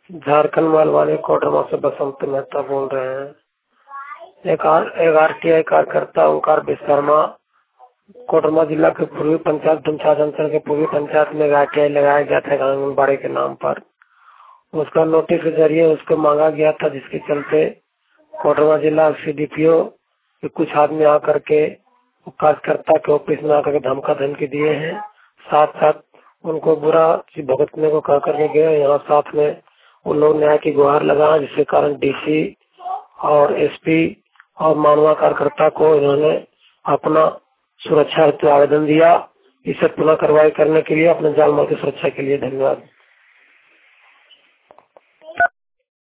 झारखंड मालवानी कोडरमा से बसंत मेहता बोल रहे हैं। एक आरटीआई कार्यकर्ता ओंकार विश्वकर्मा कोडरमा जिला के पूर्वी पंचायत धमचाज अंचल के पूर्वी पंचायत में आरटीआई लगाया गया था आंगनबाड़ी के नाम पर। उसका नोटिस के जरिए उसको मांगा गया था, जिसके चलते कोडरमा जिला सीडीपीओ के कुछ आदमी आकर के कार्यकर्ता के ऑफिस में आकर के धमका धमकी दिए हैं। साथ साथ उनको बुरा भुगतने को कह करके गए। यहाँ साथ में उन लोग न्याय की गुहार लगाया, जिसके कारण डीसी और एसपी और मानवा कार्यकर्ता को इन्होंने अपना सुरक्षा हेतु आवेदन दिया। इसे पुनः कार्रवाई करने के लिए अपने जान माल की सुरक्षा के लिए धन्यवाद।